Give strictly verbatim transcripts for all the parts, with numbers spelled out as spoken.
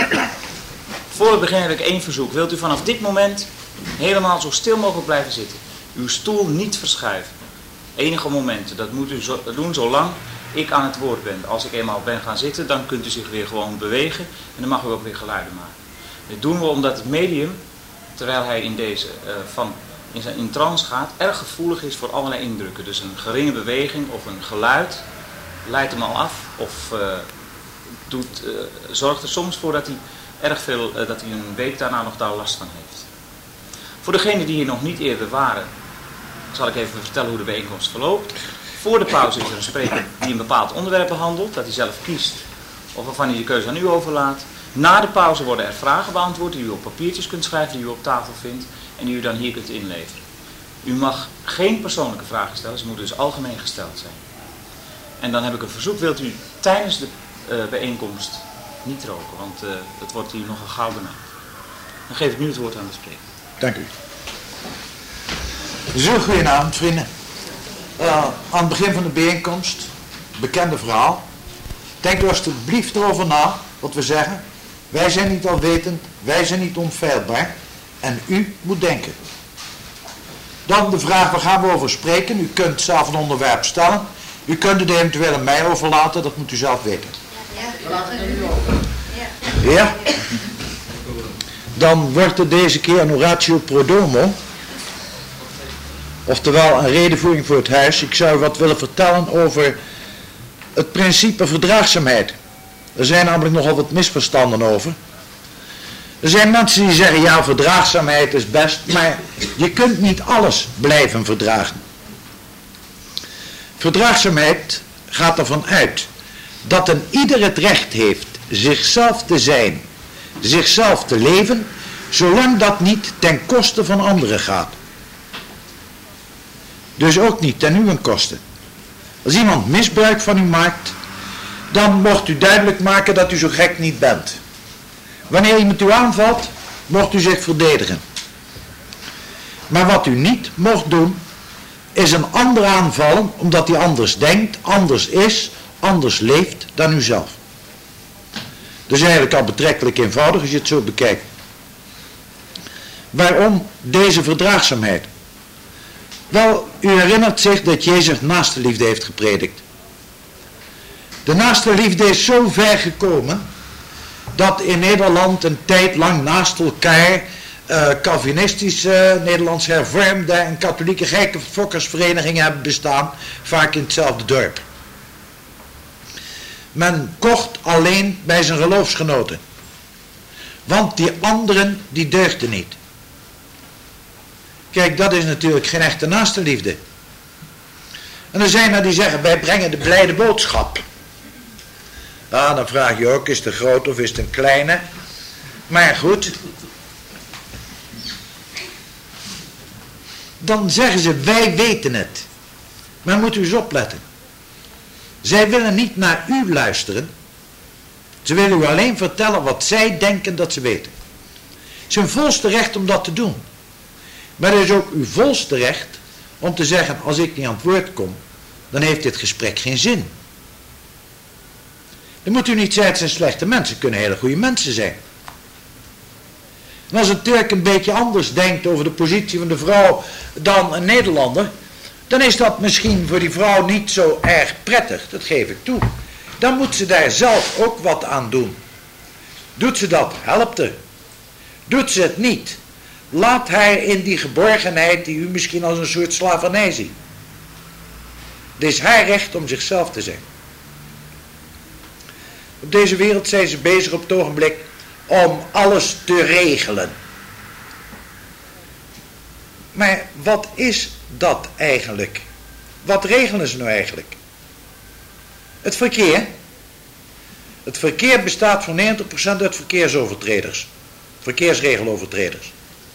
Voor we beginnen heb ik één verzoek. Wilt u vanaf dit moment helemaal zo stil mogelijk blijven zitten? Uw stoel niet verschuiven. Enige momenten. Dat moet u zo, doen zolang ik aan het woord ben. Als ik eenmaal ben gaan zitten, dan kunt u zich weer gewoon bewegen. En dan mag u ook weer geluiden maken. Dit doen we omdat het medium, terwijl hij in deze uh, van... in zijn in trance gaat, erg gevoelig is voor allerlei indrukken. Dus een geringe beweging of een geluid leidt hem al af of uh, doet, uh, zorgt er soms voor dat hij erg veel, uh, dat hij een week daarna nog daar last van heeft. Voor degenen die hier nog niet eerder waren, zal ik even vertellen hoe de bijeenkomst verloopt. Voor de pauze is er een spreker die een bepaald onderwerp behandelt, dat hij zelf kiest of waarvan hij de keuze aan u overlaat. Na de pauze worden er vragen beantwoord die u op papiertjes kunt schrijven, die u op tafel vindt. En die u dan hier kunt inleveren. U mag geen persoonlijke vragen stellen, ze moeten dus algemeen gesteld zijn. En dan heb ik een verzoek, wilt u tijdens de uh, bijeenkomst niet roken, want uh, het wordt hier nogal gauw benauwd. Dan geef ik nu het woord aan de spreker. Dank u. Zo, goedenavond vrienden. Uh, aan het begin van de bijeenkomst, bekende verhaal. Denk er alsjeblieft erover na, wat we zeggen. Wij zijn niet alwetend, wij zijn niet onfeilbaar. En u moet denken. Dan de vraag, waar gaan we over spreken? U kunt zelf een onderwerp stellen. U kunt het eventueel aan mij overlaten, dat moet u zelf weten. Ja? Ja? Dan wordt het deze keer een oratio pro domo. Oftewel een redenvoering voor het huis. Ik zou wat willen vertellen over het principe verdraagzaamheid. Er zijn namelijk nogal wat misverstanden over. Er zijn mensen die zeggen, ja, verdraagzaamheid is best, maar je kunt niet alles blijven verdragen. Verdraagzaamheid gaat ervan uit dat een ieder het recht heeft zichzelf te zijn, zichzelf te leven, zolang dat niet ten koste van anderen gaat. Dus ook niet ten uw koste. Als iemand misbruik van u maakt, dan mocht u duidelijk maken dat u zo gek niet bent. Wanneer iemand u aanvalt, mocht u zich verdedigen. Maar wat u niet mocht doen, is een ander aanvallen, omdat hij anders denkt, anders is, anders leeft dan u zelf. Dat is eigenlijk al betrekkelijk eenvoudig als je het zo bekijkt. Waarom deze verdraagzaamheid? Wel, u herinnert zich dat Jezus naastenliefde heeft gepredikt. De naastenliefde is zo ver gekomen dat in Nederland een tijd lang naast elkaar uh, Calvinistische, Nederlands hervormde en katholieke geitenfokkersverenigingen hebben bestaan, vaak in hetzelfde dorp. Men kocht alleen bij zijn geloofsgenoten, want die anderen die deugden niet. Kijk, dat is natuurlijk geen echte naastenliefde. En er zijn er die zeggen, wij brengen de blijde boodschap. Nou, dan vraag je ook, is het een grote of is het een kleine? Maar goed. Dan zeggen ze, wij weten het. Maar moet u eens opletten. Zij willen niet naar u luisteren. Ze willen u alleen vertellen wat zij denken dat ze weten. Het is hun volste recht om dat te doen. Maar het is ook uw volste recht om te zeggen, als ik niet aan het woord kom, dan heeft dit gesprek geen zin. Dan moet u niet zeggen, het zijn slechte mensen, het kunnen hele goede mensen zijn. En als een Turk een beetje anders denkt over de positie van de vrouw dan een Nederlander, dan is dat misschien voor die vrouw niet zo erg prettig, dat geef ik toe. Dan moet ze daar zelf ook wat aan doen. Doet ze dat, helpt er. Doet ze het niet, laat haar in die geborgenheid die u misschien als een soort slavernij ziet. Het is haar recht om zichzelf te zijn. Op deze wereld zijn ze bezig op het ogenblik om alles te regelen. Maar wat is dat eigenlijk? Wat regelen ze nou eigenlijk? Het verkeer. Het verkeer bestaat voor negentig procent uit verkeersovertreders. Verkeersregelovertreders.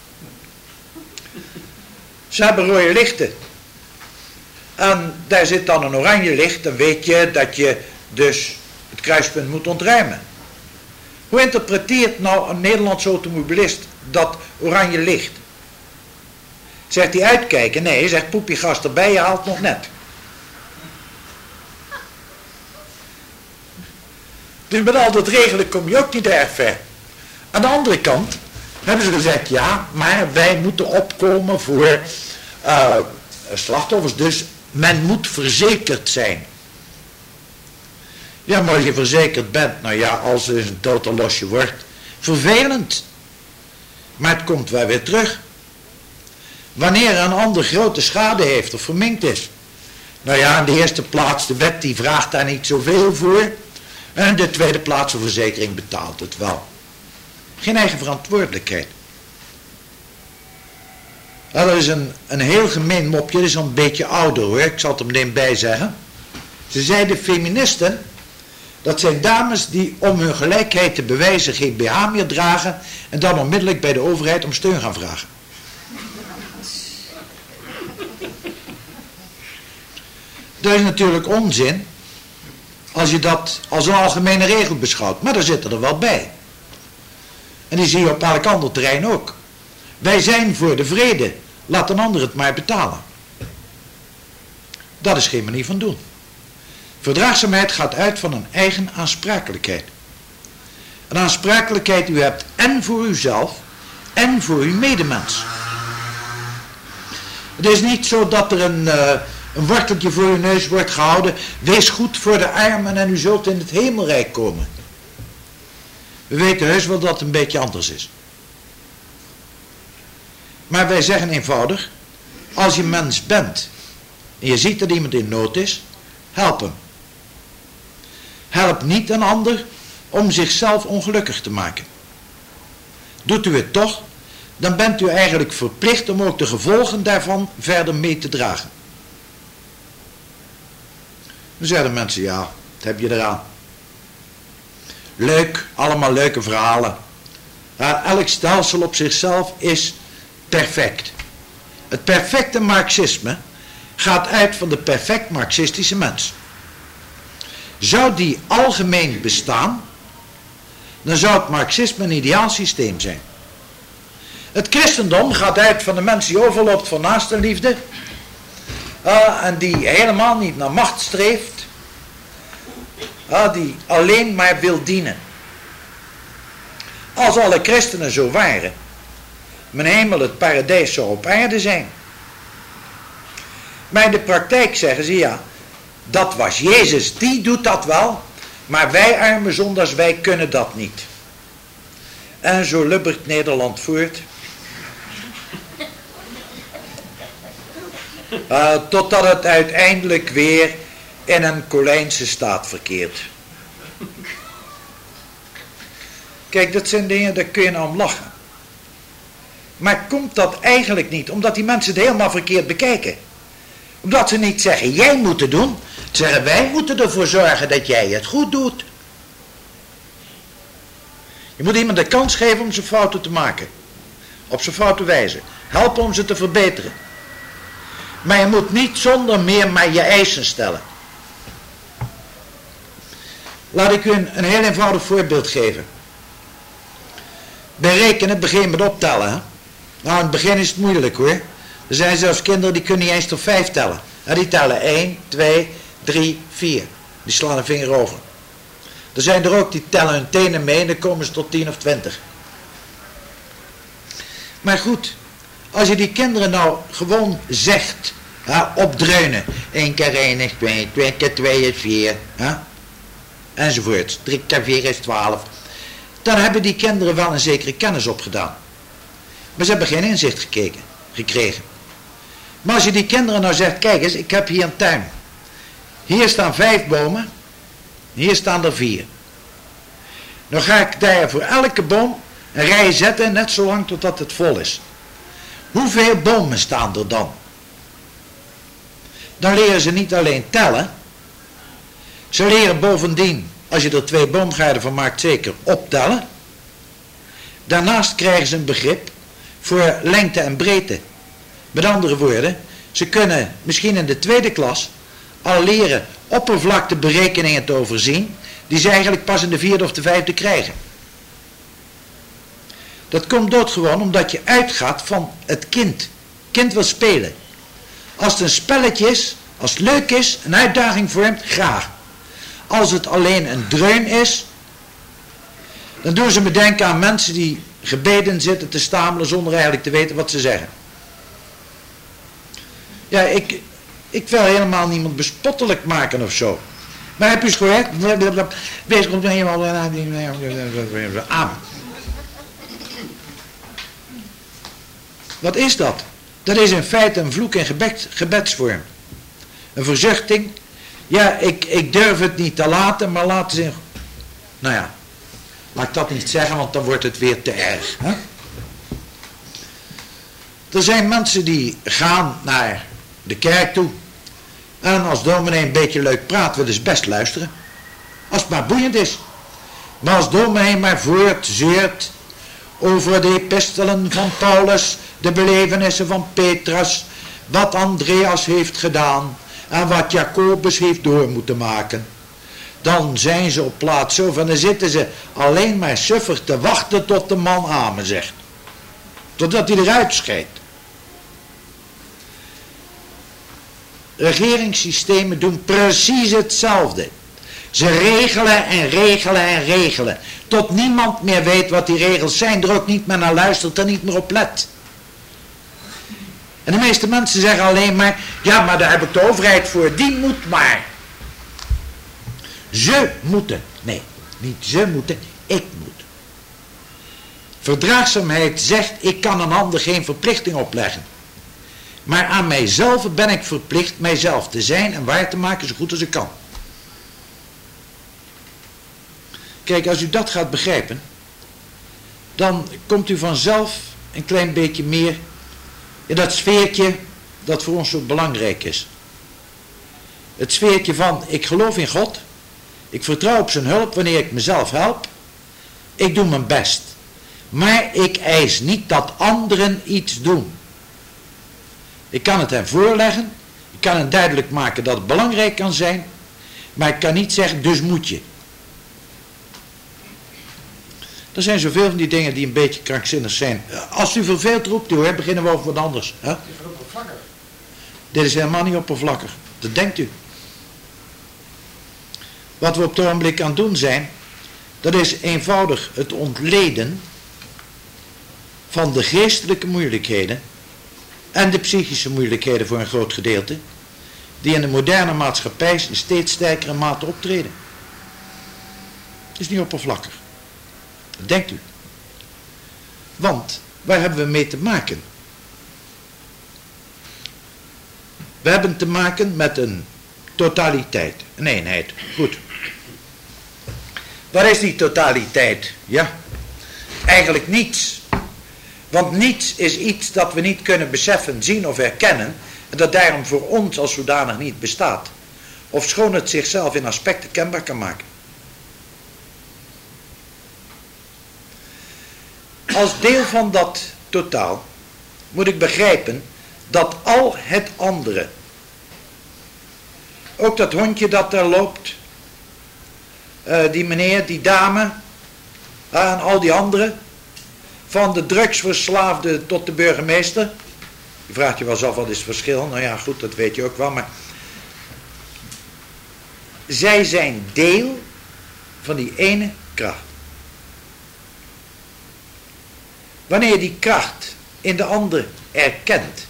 Ze hebben rode lichten. En daar zit dan een oranje licht. Dan weet je dat je dus het kruispunt moet ontruimen. Hoe interpreteert nou een Nederlandse automobilist dat oranje licht? Zegt hij uitkijken? Nee, hij zegt poepie gast erbij, je haalt nog net. Dus met al dat regelen kom je ook niet erg ver. Aan de andere kant hebben ze gezegd, ja, maar wij moeten opkomen voor uh, slachtoffers, dus men moet verzekerd zijn. Ja, maar als je verzekerd bent, nou ja, als er een totaal losje wordt, vervelend. Maar het komt wel weer terug. Wanneer een ander grote schade heeft of verminkt is. Nou ja, in de eerste plaats, de wet die vraagt daar niet zoveel voor. En in de tweede plaats, de verzekering betaalt het wel. Geen eigen verantwoordelijkheid. Nou, dat is een, een heel gemeen mopje, dat is al een beetje ouder hoor, ik zal het er meteen bij zeggen. Ze zeiden feministen, dat zijn dames die om hun gelijkheid te bewijzen geen B H meer dragen en dan onmiddellijk bij de overheid om steun gaan vragen. Dat is natuurlijk onzin als je dat als een algemene regel beschouwt, maar daar zitten er wel bij. En die zie je op elk ander terrein ook. Wij zijn voor de vrede, laat een ander het maar betalen. Dat is geen manier van doen. Verdraagzaamheid gaat uit van een eigen aansprakelijkheid. Een aansprakelijkheid u hebt en voor uzelf en voor uw medemens. Het is niet zo dat er een, uh, een worteltje voor uw neus wordt gehouden. Wees goed voor de armen en u zult in het hemelrijk komen. We weten heus wel dat het een beetje anders is. Maar wij zeggen eenvoudig, als je mens bent en je ziet dat iemand in nood is, help hem. Help niet een ander om zichzelf ongelukkig te maken. Doet u het toch, dan bent u eigenlijk verplicht om ook de gevolgen daarvan verder mee te dragen. Dan zeiden mensen, ja, wat heb je eraan? Leuk, allemaal leuke verhalen. Maar elk stelsel op zichzelf is perfect. Het perfecte marxisme gaat uit van de perfect marxistische mens. Zou die algemeen bestaan, dan zou het marxisme een ideaal systeem zijn. Het christendom gaat uit van de mens die overloopt van naastenliefde uh, en die helemaal niet naar macht streeft, uh, die alleen maar wil dienen. Als alle christenen zo waren, mijn hemel, het paradijs zou op aarde zijn. Maar in de praktijk zeggen ze, ja, dat was Jezus, die doet dat wel, maar wij arme zondaars, wij kunnen dat niet. En zo lubbert Nederland voort. Uh, totdat het uiteindelijk weer in een Colijnse staat verkeert. Kijk, dat zijn dingen, daar kun je nou om lachen. Maar komt dat eigenlijk niet omdat die mensen het helemaal verkeerd bekijken? Omdat ze niet zeggen, jij moet het doen. Ze zeggen, wij moeten ervoor zorgen dat jij het goed doet. Je moet iemand de kans geven om zijn fouten te maken. Op zijn foute wijze. Helpen om ze te verbeteren. Maar je moet niet zonder meer maar je eisen stellen. Laat ik u een, een heel eenvoudig voorbeeld geven. Bij rekenen begin je met optellen. Hè? Nou, in het begin is het moeilijk hoor. Er zijn zelfs kinderen die kunnen niet eens tot vijf tellen. En die tellen één, twee, drie, vier. Die slaan een vinger over. Er zijn er ook die tellen hun tenen mee en dan komen ze tot tien of twintig. Maar goed, als je die kinderen nou gewoon zegt, ja, opdreunen. één keer één is twee, twee keer twee is vier. Ja, enzovoort. drie keer vier is twaalf. Dan hebben die kinderen wel een zekere kennis opgedaan. Maar ze hebben geen inzicht gekeken, gekregen. Maar als je die kinderen nou zegt, kijk eens, ik heb hier een tuin. Hier staan vijf bomen. Hier staan er vier. Dan ga ik daar voor elke boom een rij zetten, net zolang totdat het vol is. Hoeveel bomen staan er dan? Dan leren ze niet alleen tellen. Ze leren bovendien, als je er twee boomgaarden van maakt, zeker optellen. Daarnaast krijgen ze een begrip voor lengte en breedte. Met andere woorden, ze kunnen misschien in de tweede klas al leren oppervlakteberekeningen te overzien, die ze eigenlijk pas in de vierde of de vijfde krijgen. Dat komt doodgewoon omdat je uitgaat van het kind. Kind wil spelen. Als het een spelletje is, als het leuk is, een uitdaging vormt, graag. Als het alleen een dreun is, Dan doen ze me denken aan mensen die gebeden zitten te stamelen zonder eigenlijk te weten wat ze zeggen. Ja, ik, ik wil helemaal niemand bespottelijk maken of zo. Maar heb je eens gehoord? Wees komt helemaal aan. Wat is dat? Dat is in feite een vloek in gebed, gebedsvorm. Een verzuchting. Ja, ik, ik durf het niet te laten, maar laten ze... Nou ja, laat ik dat niet zeggen, want dan wordt het weer te erg. Hè? Er zijn mensen die gaan naar de kerk toe. En als dominee een beetje leuk praat, willen ze best luisteren. Als het maar boeiend is. Maar als dominee maar voortzeurt over de epistelen van Paulus, de belevenissen van Petrus, wat Andreas heeft gedaan en wat Jacobus heeft door moeten maken, dan zijn ze op plaats zo van, dan zitten ze alleen maar suffer te wachten tot de man amen zegt. Totdat hij eruit scheidt. Regeringssystemen doen precies hetzelfde. Ze regelen en regelen en regelen. Tot niemand meer weet wat die regels zijn. Er ook niet meer naar luistert en niet meer op let. En de meeste mensen zeggen alleen maar, ja, maar daar heb ik de overheid voor. Die moet maar. Ze moeten. Nee, niet ze moeten, ik moet. Verdraagzaamheid zegt, ik kan een ander geen verplichting opleggen. Maar aan mijzelf ben ik verplicht mijzelf te zijn en waar te maken zo goed als ik kan. Kijk, als u dat gaat begrijpen, dan komt u vanzelf een klein beetje meer in dat sfeertje dat voor ons zo belangrijk is. Het sfeertje van, ik geloof in God, ik vertrouw op zijn hulp wanneer ik mezelf help, ik doe mijn best. Maar ik eis niet dat anderen iets doen. Ik kan het hen voorleggen, ik kan hen duidelijk maken dat het belangrijk kan zijn, maar ik kan niet zeggen, dus moet je. Er zijn zoveel van die dingen die een beetje krankzinnig zijn. Als u verveeld roept, hoor, beginnen we over wat anders. Hè? Dit is oppervlakkig. Dit is helemaal niet oppervlakkig. Dat denkt u. Wat we op het ogenblik aan het doen zijn, dat is eenvoudig het ontleden van de geestelijke moeilijkheden en de psychische moeilijkheden voor een groot gedeelte, die in de moderne maatschappij in steeds sterkere mate optreden. Het is niet oppervlakkig. Dat denkt u. Want, waar hebben we mee te maken? We hebben te maken met een totaliteit, een eenheid. Goed. Wat is die totaliteit? Ja, eigenlijk niets. Want niets is iets dat we niet kunnen beseffen, zien of herkennen, en dat daarom voor ons als zodanig niet bestaat. Ofschoon het zichzelf in aspecten kenbaar kan maken. Als deel van dat totaal moet ik begrijpen dat al het andere, ook dat hondje dat daar loopt, uh, die meneer, die dame, uh, en al die anderen, van de drugsverslaafde tot de burgemeester. Je vraagt je wel eens af, wat is het verschil? Nou ja, goed, dat weet je ook wel, maar zij zijn deel van die ene kracht. Wanneer je die kracht in de ander erkent,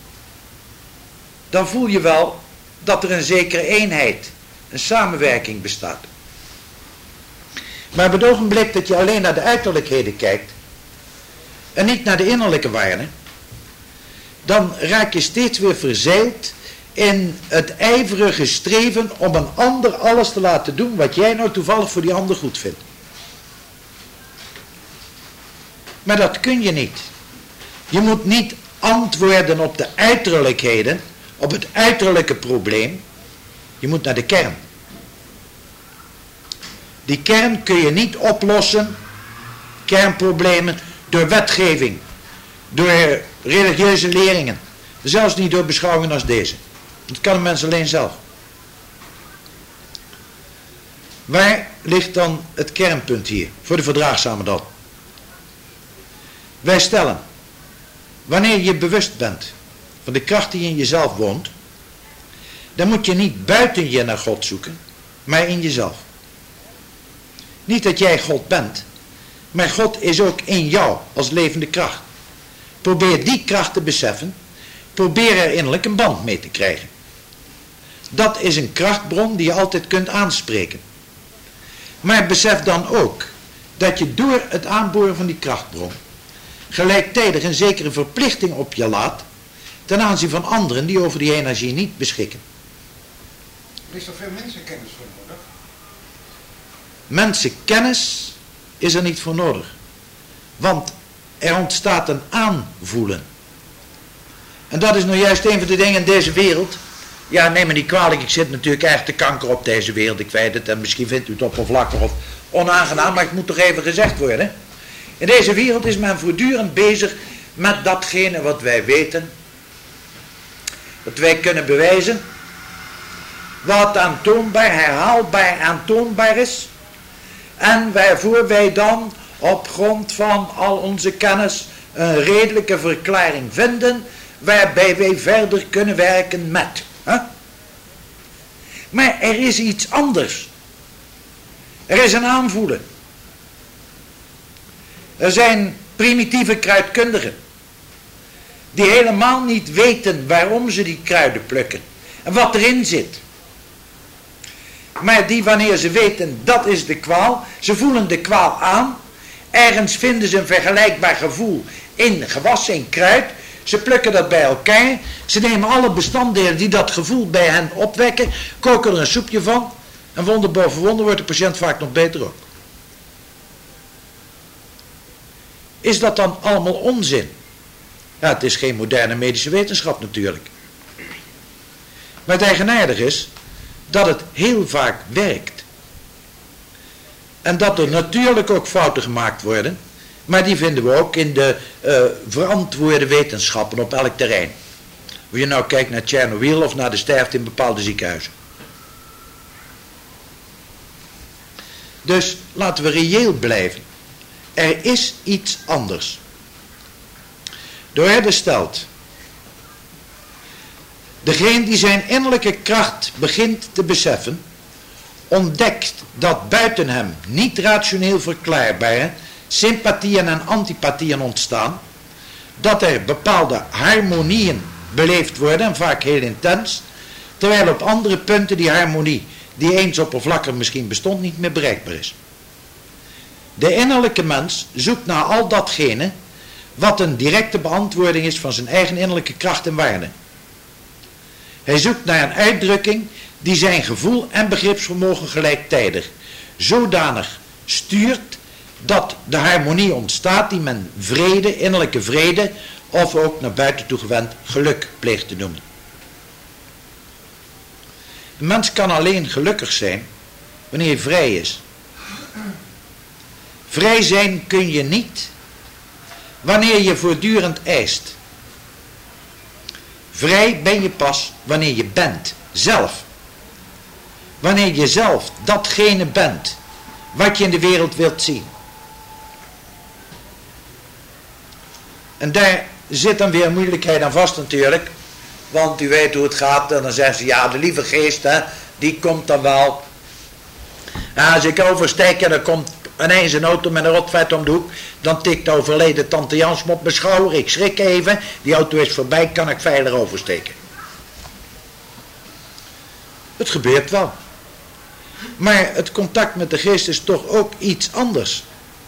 dan voel je wel dat er een zekere eenheid, een samenwerking bestaat. Maar op het ogenblik dat je alleen naar de uiterlijkheden kijkt en niet naar de innerlijke waarde, dan raak je steeds weer verzeild in het ijverige streven om een ander alles te laten doen wat jij nou toevallig voor die ander goed vindt. Maar dat kun je niet. Je moet niet antwoorden op de uiterlijkheden, op het uiterlijke probleem. Je moet naar de kern. Die kern kun je niet oplossen, kernproblemen, door wetgeving, door religieuze leringen. Zelfs niet door beschouwingen als deze. Dat kan een mens alleen zelf. Waar ligt dan het kernpunt hier, voor de verdraagzame dan? Wij stellen, wanneer je bewust bent van de kracht die in jezelf woont, dan moet je niet buiten je naar God zoeken, maar in jezelf. Niet dat jij God bent, Maar God is ook in jou als levende kracht. Probeer die kracht te beseffen. Probeer er innerlijk een band mee te krijgen. Dat is een krachtbron die je altijd kunt aanspreken. Maar besef dan ook dat je door het aanboren van die krachtbron gelijktijdig een zekere verplichting op je laat ten aanzien van anderen die over die energie niet beschikken. Er is er veel mensenkennis voor nodig? Mensenkennis is er niet voor nodig. Want er ontstaat een aanvoelen. En dat is nou juist een van de dingen in deze wereld. Ja, neem me niet kwalijk, ik zit natuurlijk erg te kanker op deze wereld, ik weet het. En misschien vindt u het oppervlakkig of onaangenaam, maar het moet toch even gezegd worden. In deze wereld is men voortdurend bezig met datgene wat wij weten. Wat wij kunnen bewijzen. Wat aantoonbaar, herhaalbaar aantoonbaar is. En waarvoor wij dan op grond van al onze kennis een redelijke verklaring vinden, waarbij wij verder kunnen werken met. Hè? Maar er is iets anders. Er is een aanvoelen. Er zijn primitieve kruidkundigen die helemaal niet weten waarom ze die kruiden plukken en wat erin zit. Maar die, wanneer ze weten dat is de kwaal, ze voelen de kwaal aan, ergens vinden ze een vergelijkbaar gevoel in gewassen, in kruid, ze plukken dat bij elkaar, ze nemen alle bestanddelen die dat gevoel bij hen opwekken, koken er een soepje van en wonder boven wonder wordt de patiënt vaak nog beter op. Is dat dan allemaal onzin? Ja, het is geen moderne medische wetenschap natuurlijk. Maar het eigenaardige is dat het heel vaak werkt. En dat er natuurlijk ook fouten gemaakt worden, maar die vinden we ook in de uh, verantwoorde wetenschappen op elk terrein. Of je nou kijkt naar Tsjernobyl of naar de sterfte in bepaalde ziekenhuizen. Dus laten we reëel blijven. Er is iets anders. De orde stelt, degene die zijn innerlijke kracht begint te beseffen, ontdekt dat buiten hem niet rationeel verklaarbare sympathieën en antipathieën ontstaan, dat er bepaalde harmonieën beleefd worden en vaak heel intens, terwijl op andere punten die harmonie, die eens oppervlakkig misschien bestond, niet meer bereikbaar is. De innerlijke mens zoekt naar al datgene wat een directe beantwoording is van zijn eigen innerlijke kracht en waarde. Hij zoekt naar een uitdrukking die zijn gevoel en begripsvermogen gelijktijdig zodanig stuurt dat de harmonie ontstaat die men vrede, innerlijke vrede of ook naar buiten toe gewend geluk pleegt te noemen. Een mens kan alleen gelukkig zijn wanneer hij vrij is. Vrij zijn kun je niet wanneer je voortdurend eist. Vrij ben je pas wanneer je bent, zelf. Wanneer je zelf datgene bent wat je in de wereld wilt zien. En daar zit dan weer moeilijkheid aan vast natuurlijk. Want u weet hoe het gaat. En dan zeggen ze, ja, de lieve geest, hè, die komt dan wel. En als ik oversteek en dan komt ineens een auto met een rotvet om de hoek, dan tikt de overleden tante Jans me op mijn schouder. Ik schrik even. Die auto is voorbij, kan ik veilig oversteken. Het gebeurt wel. Maar het contact met de geest is toch ook iets anders.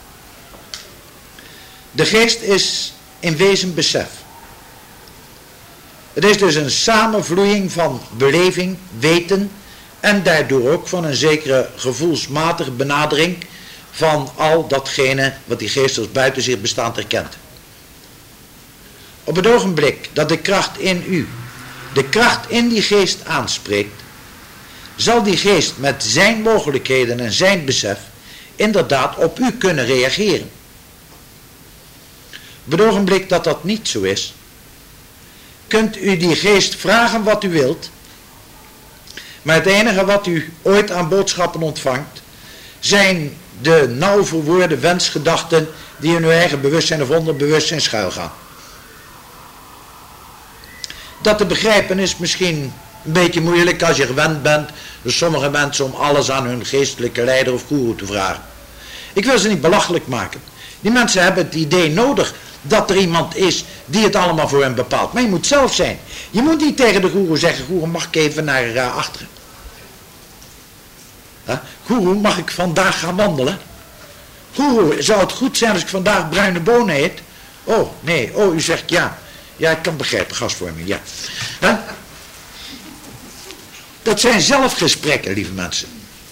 De geest is in wezen besef. Het is dus een samenvloeiing van beleving, weten en daardoor ook van een zekere gevoelsmatige benadering van al datgene wat die geest als buiten zich bestaand erkent. Op het ogenblik dat de kracht in u, de kracht in die geest aanspreekt, zal die geest met zijn mogelijkheden en zijn besef inderdaad op u kunnen reageren. Op het ogenblik dat dat niet zo is, kunt u die geest vragen wat u wilt, maar het enige wat u ooit aan boodschappen ontvangt, zijn de nauw verwoorde wensgedachten die in uw eigen bewustzijn of onderbewustzijn schuilgaan. Dat te begrijpen is misschien een beetje moeilijk als je gewend bent door sommige mensen om alles aan hun geestelijke leider of goeroe te vragen. Ik wil ze niet belachelijk maken, Die mensen hebben het idee nodig dat er iemand is die het allemaal voor hen bepaalt. Maar je moet zelf zijn. Je moet niet tegen de goeroe zeggen, goeroe, mag ik even naar uh, achteren? Huh? Goeroe, mag ik vandaag gaan wandelen? Goeroe, zou het goed zijn als ik vandaag bruine bonen eet? Oh, nee, oh, u zegt ja. Ja, ik kan begrijpen, gasvorming, ja. Huh? Dat zijn zelfgesprekken, lieve mensen.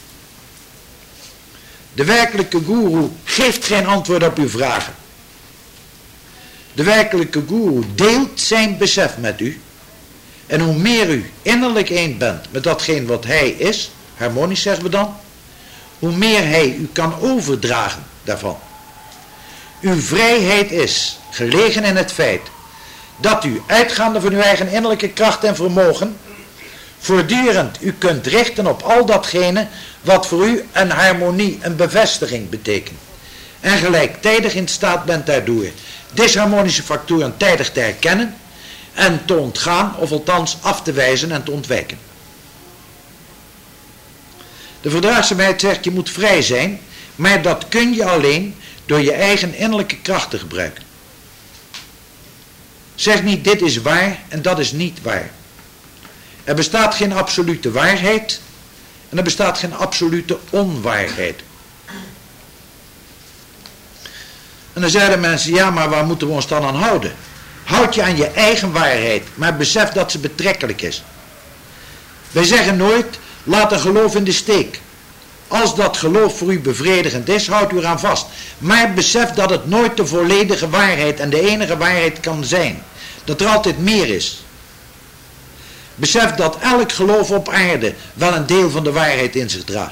De werkelijke goeroe geeft geen antwoord op uw vragen. De werkelijke goeroe deelt zijn besef met u. En hoe meer u innerlijk één bent met datgene wat hij is, harmonisch zeggen we dan, hoe meer hij u kan overdragen daarvan. Uw vrijheid is gelegen in het feit dat u, uitgaande van uw eigen innerlijke kracht en vermogen, voortdurend u kunt richten op al datgene wat voor u een harmonie, een bevestiging betekent. En gelijktijdig in staat bent daardoor disharmonische factoren tijdig te herkennen en te ontgaan, of althans af te wijzen en te ontwijken. De verdraagzaamheid zegt, je moet vrij zijn, maar dat kun je alleen door je eigen innerlijke kracht te gebruiken. Zeg niet, dit is waar en dat is niet waar. Er bestaat geen absolute waarheid en er bestaat geen absolute onwaarheid. En dan zeiden mensen, ja, maar waar moeten we ons dan aan houden? Houd je aan je eigen waarheid, maar besef dat ze betrekkelijk is. Wij zeggen nooit, laat een geloof in de steek. Als dat geloof voor u bevredigend is, houdt u eraan vast. Maar besef dat het nooit de volledige waarheid en de enige waarheid kan zijn. Dat er altijd meer is. Besef dat elk geloof op aarde wel een deel van de waarheid in zich draagt.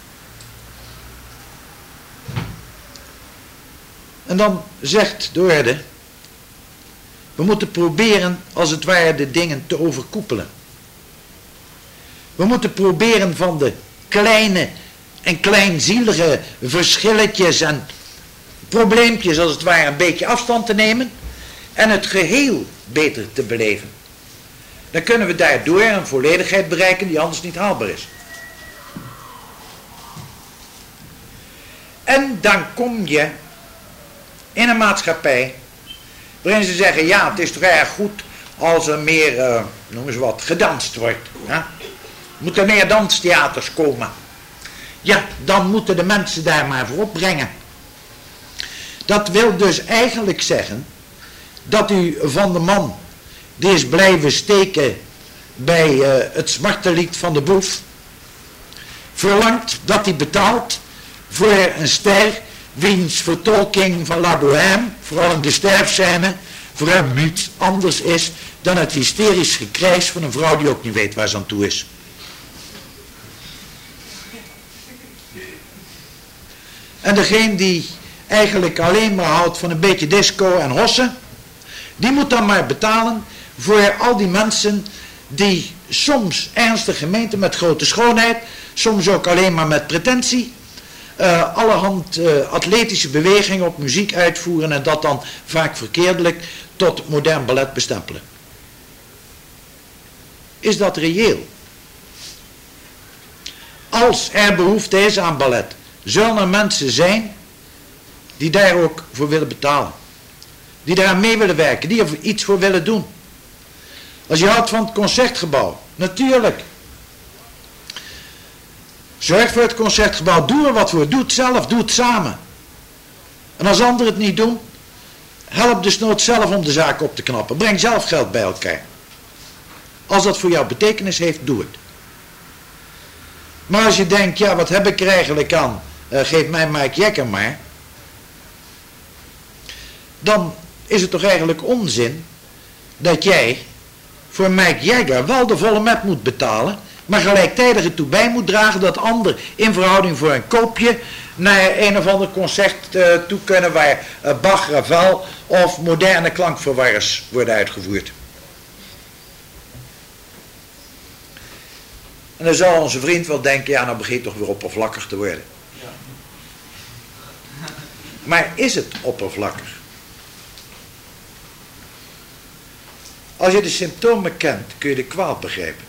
En dan zegt de orde, we moeten proberen als het ware de dingen te overkoepelen. We moeten proberen van de kleine en kleinzielige verschilletjes en probleempjes als het ware een beetje afstand te nemen en het geheel beter te beleven. Dan kunnen we daardoor een volledigheid bereiken die anders niet haalbaar is. En dan kom je in een maatschappij waarin ze zeggen, ja, het is toch erg goed als er meer, uh, noem eens wat, gedanst wordt. Hè? Moeten meer danstheaters komen. Ja, dan moeten de mensen daar maar voor opbrengen. Dat wil dus eigenlijk zeggen dat u van de man die is blijven steken bij uh, het smartenlied van de boef verlangt dat hij betaalt voor een ster wiens vertolking van La Bohème, vooral in de sterfscène, voor hem niets anders is dan het hysterisch gekrijs van een vrouw die ook niet weet waar ze aan toe is. En degene die eigenlijk alleen maar houdt van een beetje disco en hossen, die moet dan maar betalen voor al die mensen die soms ernstig gemeente met grote schoonheid, soms ook alleen maar met pretentie, uh, allerhand uh, atletische bewegingen op muziek uitvoeren en dat dan vaak verkeerdelijk tot modern ballet bestempelen. Is dat reëel? Als er behoefte is aan ballet, zullen er mensen zijn die daar ook voor willen betalen. Die daaraan mee willen werken, die er iets voor willen doen. Als je houdt van het concertgebouw, natuurlijk. Zorg voor het concertgebouw, doe er wat voor, doe het zelf, doe het samen. En als anderen het niet doen, help desnoods zelf om de zaak op te knappen. Breng zelf geld bij elkaar. Als dat voor jou betekenis heeft, doe het. Maar als je denkt, ja, wat heb ik er eigenlijk aan? Uh, geef mij Mike Jagger maar. Dan is het toch eigenlijk onzin dat jij voor Mike Jagger wel de volle met moet betalen, maar gelijktijdig het toe bij moet dragen dat anderen in verhouding voor een koopje naar een of ander concert uh, toe kunnen waar uh, Bach, Ravel of moderne klankverwarrers worden uitgevoerd. En dan zal onze vriend wel denken, ja, nou begint toch weer oppervlakkig te worden. Ja. Maar is het oppervlakkig? Als je de symptomen kent, kun je de kwaal begrijpen.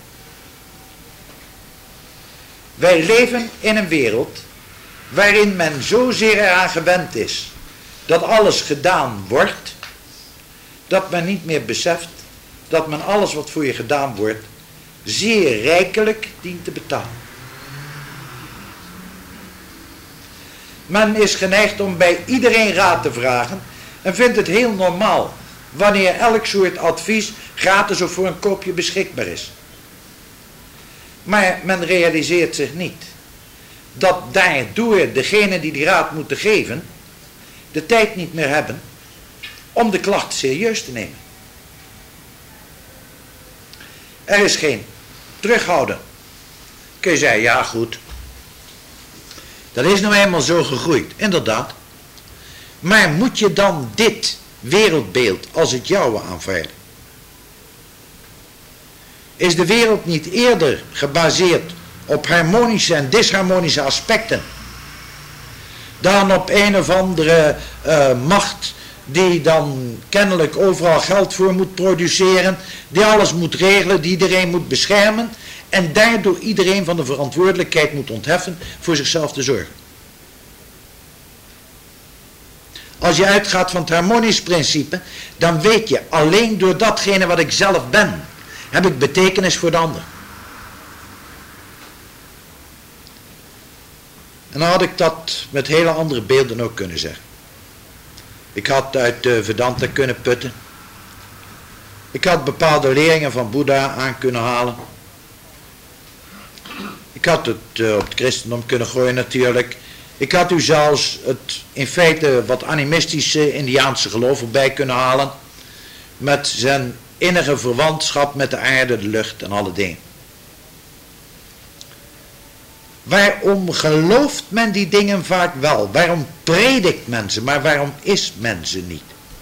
Wij leven in een wereld waarin men zozeer eraan gewend is dat alles gedaan wordt, dat men niet meer beseft dat men alles wat voor je gedaan wordt zeer rijkelijk dient te betalen. Men is geneigd om bij iedereen raad te vragen en vindt het heel normaal wanneer elk soort advies gratis of voor een koopje beschikbaar is. Maar men realiseert zich niet dat daardoor degenen die die raad moeten geven de tijd niet meer hebben om de klacht serieus te nemen. Er is geen terughouden. Kun je zeggen, ja goed, dat is nou eenmaal zo gegroeid, inderdaad. Maar moet je dan dit wereldbeeld als het jouwe aanvaarden? Is de wereld niet eerder gebaseerd op harmonische en disharmonische aspecten dan op een of andere uh, macht die dan kennelijk overal geld voor moet produceren, die alles moet regelen, die iedereen moet beschermen en daardoor iedereen van de verantwoordelijkheid moet ontheffen voor zichzelf te zorgen? Als je uitgaat van het harmonisch principe, dan weet je, alleen door datgene wat ik zelf ben, heb ik betekenis voor de ander. En dan had ik dat met hele andere beelden ook kunnen zeggen. Ik had uit de Vedanta kunnen putten. Ik had bepaalde leringen van Boeddha aan kunnen halen. Ik had het uh, op het christendom kunnen gooien natuurlijk. Ik had u zelfs het in feite wat animistische Indiaanse geloof erbij kunnen halen. Met zijn innige verwantschap met de aarde, de lucht en alle dingen. Waarom gelooft men die dingen vaak wel? Waarom predikt men ze, maar waarom is men ze niet?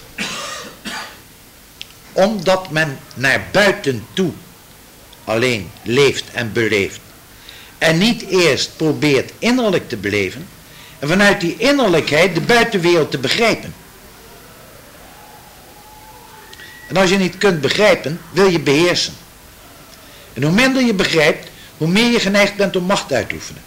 Omdat men naar buiten toe alleen leeft en beleeft. En niet eerst probeert innerlijk te beleven. En vanuit die innerlijkheid de buitenwereld te begrijpen. En als je niet kunt begrijpen, wil je beheersen. En hoe minder je begrijpt, hoe meer je geneigd bent om macht uit te oefenen.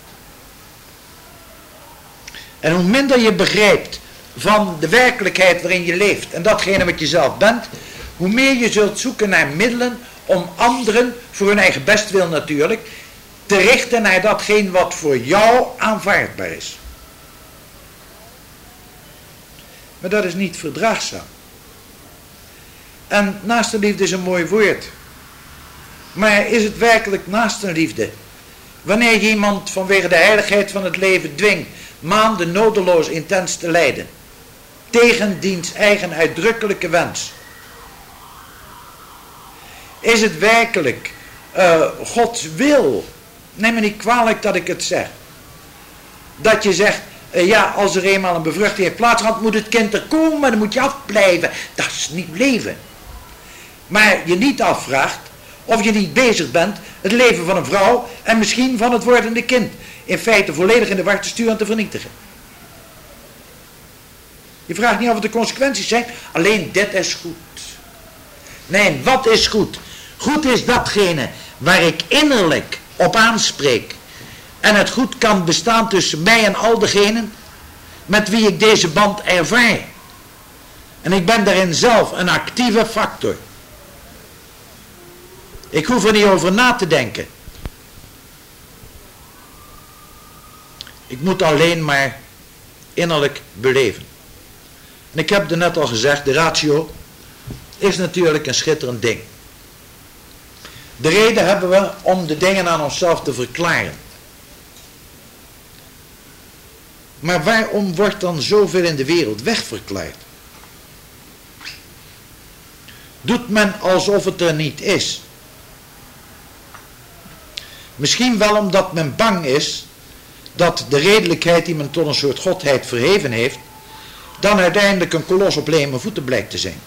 En hoe minder je begrijpt van de werkelijkheid waarin je leeft en datgene wat je zelf bent, hoe meer je zult zoeken naar middelen om anderen, voor hun eigen bestwil natuurlijk, te richten naar datgene wat voor jou aanvaardbaar is. Maar dat is niet verdraagzaam. En naastenliefde is een mooi woord. Maar is het werkelijk naastenliefde wanneer je iemand vanwege de heiligheid van het leven dwingt maanden nodeloos intens te lijden, tegen diens eigen uitdrukkelijke wens? Is het werkelijk uh, Gods wil, neem me niet kwalijk dat ik het zeg, dat je zegt, uh, ja, als er eenmaal een bevruchting heeft plaatsgehad, moet het kind er komen, maar dan moet je afblijven. Dat is niet leven. Maar je niet afvraagt of je niet bezig bent het leven van een vrouw en misschien van het wordende kind in feite volledig in de war te sturen en te vernietigen. Je vraagt niet af wat de consequenties zijn, alleen dit is goed. Nee, wat is goed? Goed is datgene waar ik innerlijk op aanspreek en het goed kan bestaan tussen mij en al degenen met wie ik deze band ervaar. En ik ben daarin zelf een actieve factor. Ik hoef er niet over na te denken. Ik moet alleen maar innerlijk beleven. En ik heb er net al gezegd, de ratio is natuurlijk een schitterend ding. De reden hebben we om de dingen aan onszelf te verklaren. Maar waarom wordt dan zoveel in de wereld wegverklaard? Doet men alsof het er niet is? Misschien wel omdat men bang is dat de redelijkheid die men tot een soort godheid verheven heeft, dan uiteindelijk een kolos op leme voeten blijkt te zijn.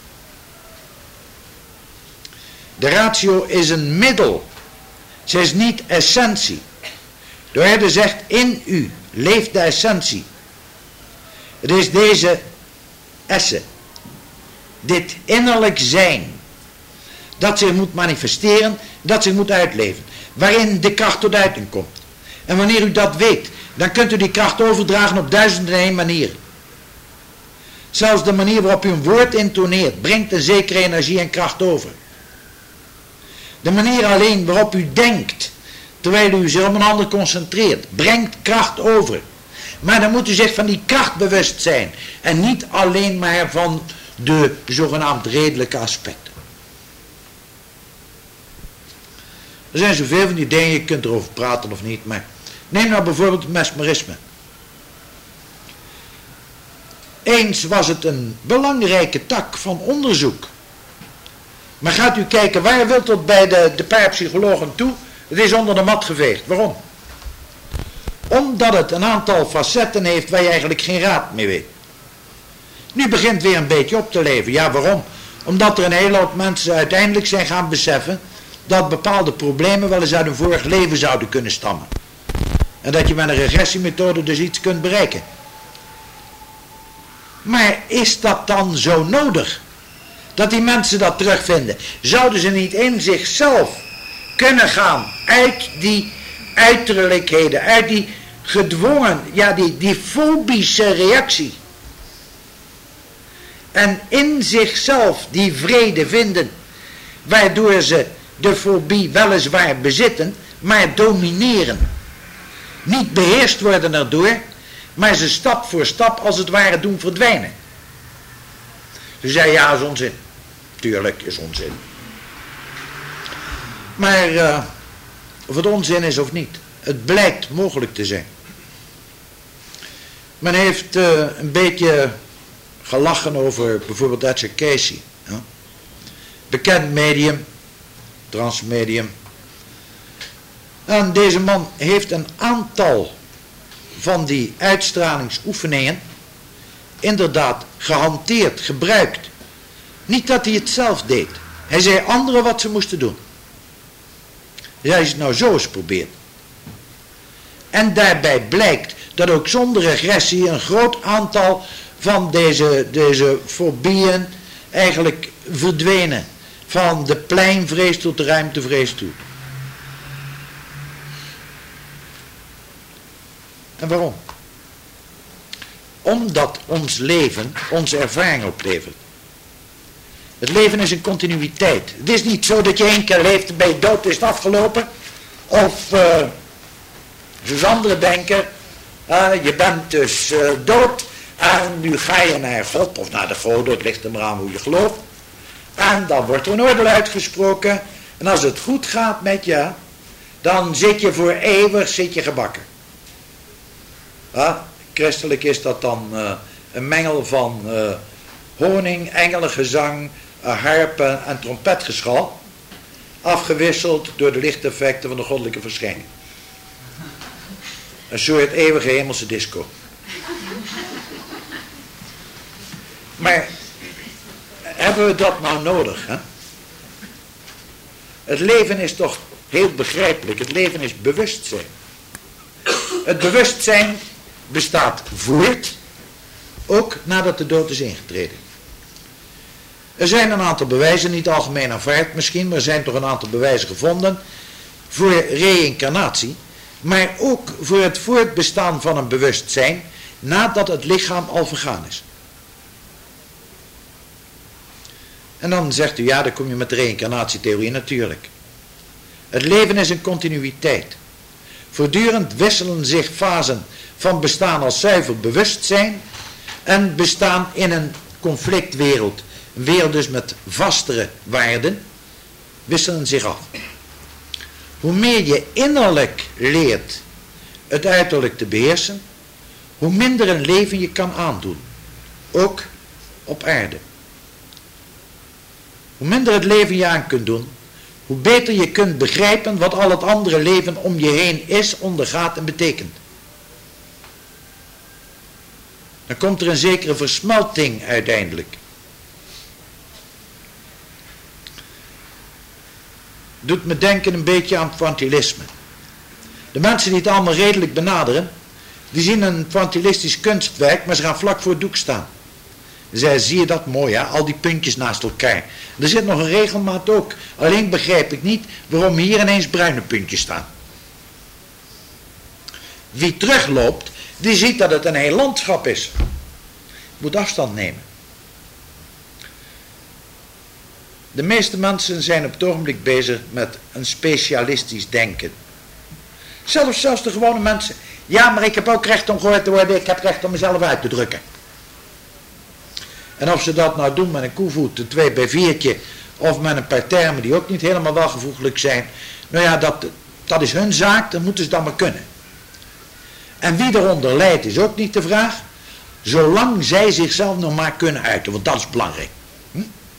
De ratio is een middel. Ze is niet essentie. De Heer zegt, in u leeft de essentie. Het is deze esse, dit innerlijk zijn, dat zich moet manifesteren, dat zich moet uitleven, waarin de kracht tot uiting komt. En wanneer u dat weet, dan kunt u die kracht overdragen op duizenden en één manieren. Zelfs de manier waarop u een woord intoneert brengt een zekere energie en kracht over. De manier alleen waarop u denkt, terwijl u zich op een ander concentreert, brengt kracht over. Maar dan moet u zich van die kracht bewust zijn en niet alleen maar van de zogenaamd redelijke aspecten. Er zijn zoveel van die dingen, je kunt erover praten of niet, maar neem nou bijvoorbeeld het mesmerisme. Eens was het een belangrijke tak van onderzoek. Maar gaat u kijken, waar wilt het bij de, de parapsychologen toe? Het is onder de mat geveegd. Waarom? Omdat het een aantal facetten heeft waar je eigenlijk geen raad mee weet. Nu begint weer een beetje op te leven. Ja, waarom? Omdat er een hele hoop mensen uiteindelijk zijn gaan beseffen dat bepaalde problemen wel eens uit een vorig leven zouden kunnen stammen. En dat je met een regressiemethode dus iets kunt bereiken. Maar is dat dan zo nodig? Dat die mensen dat terugvinden? Zouden ze niet in zichzelf kunnen gaan uit die uiterlijkheden, uit die gedwongen, ja die, die fobische reactie. En in zichzelf die vrede vinden, waardoor ze de fobie weliswaar bezitten, maar domineren. Niet beheerst worden erdoor, maar ze stap voor stap als het ware doen verdwijnen. Ze zei ja, is onzin. Tuurlijk is onzin. Maar uh, of het onzin is of niet, het blijkt mogelijk te zijn. Men heeft uh, een beetje gelachen over bijvoorbeeld Edgar Cayce. Ja? Bekend medium, transmedium. En deze man heeft een aantal van die uitstralingsoefeningen inderdaad gehanteerd, gebruikt. Niet dat hij het zelf deed. Hij zei anderen wat ze moesten doen. Hij zei het nou zo eens probeert. En daarbij blijkt dat ook zonder regressie een groot aantal van deze, deze fobieën eigenlijk verdwenen. Van de pleinvrees tot de ruimtevrees toe. En waarom? Omdat ons leven onze ervaring oplevert. Het leven is een continuïteit. Het is niet zo dat je één keer leeft en ben je dood, is het afgelopen. Of, uh, zoals anderen denken, uh, je bent dus uh, dood en nu ga je naar God of naar de goden, het ligt er maar aan hoe je gelooft. En dan wordt er een oordeel uitgesproken. En als het goed gaat met je, dan zit je voor eeuwig zit je gebakken. Uh, christelijk is dat dan uh, een mengel van uh, honing, engelengezang, uh, harpen en trompetgeschal, afgewisseld door de lichteffecten van de goddelijke verschijning. Een soort eeuwige hemelse disco. Maar hebben we dat nou nodig? Hè? Het leven is toch heel begrijpelijk. Het leven is bewustzijn. Het bewustzijn bestaat voort, ook nadat de dood is ingetreden. Er zijn een aantal bewijzen, niet algemeen aanvaard misschien, maar er zijn toch een aantal bewijzen gevonden voor reïncarnatie, maar ook voor het voortbestaan van een bewustzijn nadat het lichaam al vergaan is. En dan zegt u, ja, dan kom je met de reïncarnatietheorie, natuurlijk. Het leven is een continuïteit. Voortdurend wisselen zich fasen van bestaan als zuiver bewustzijn en bestaan in een conflictwereld. Een wereld dus met vastere waarden, wisselen zich af. Hoe meer je innerlijk leert het uiterlijk te beheersen, hoe minder een leven je kan aandoen. Ook op aarde. Hoe minder het leven je aan kunt doen, hoe beter je kunt begrijpen wat al het andere leven om je heen is, ondergaat en betekent. Dan komt er een zekere versmelting uiteindelijk. Doet me denken een beetje aan pointillisme. De mensen die het allemaal redelijk benaderen, die zien een pointillistisch kunstwerk, maar ze gaan vlak voor het doek staan. Zij, zie je dat mooi, hè? Al die puntjes naast elkaar. Er zit nog een regelmaat ook. Alleen begrijp ik niet waarom hier ineens bruine puntjes staan. Wie terugloopt, die ziet dat het een heel landschap is. Moet afstand nemen. De meeste mensen zijn op het ogenblik bezig met een specialistisch denken. Zelfs, zelfs de gewone mensen. Ja, maar ik heb ook recht om gehoord te worden. Ik heb recht om mezelf uit te drukken. En of ze dat nou doen met een koevoet, een twee bij viertje, of met een paar termen die ook niet helemaal welgevoeglijk zijn. Nou ja, dat, dat is hun zaak, dat moeten ze dan maar kunnen. En wie eronder lijdt is ook niet de vraag. Zolang zij zichzelf nog maar kunnen uiten, want dat is belangrijk. Hm?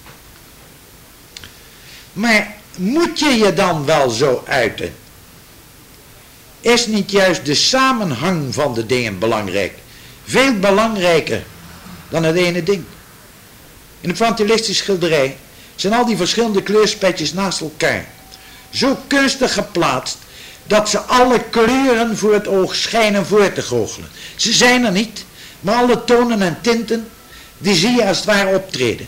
Maar moet je je dan wel zo uiten? Is niet juist de samenhang van de dingen belangrijk? Veel belangrijker dan het ene ding. In een pointillistische schilderij zijn al die verschillende kleurspetjes naast elkaar zo kunstig geplaatst dat ze alle kleuren voor het oog schijnen voor te goochelen. Ze zijn er niet, maar alle tonen en tinten, die zie je als het ware optreden.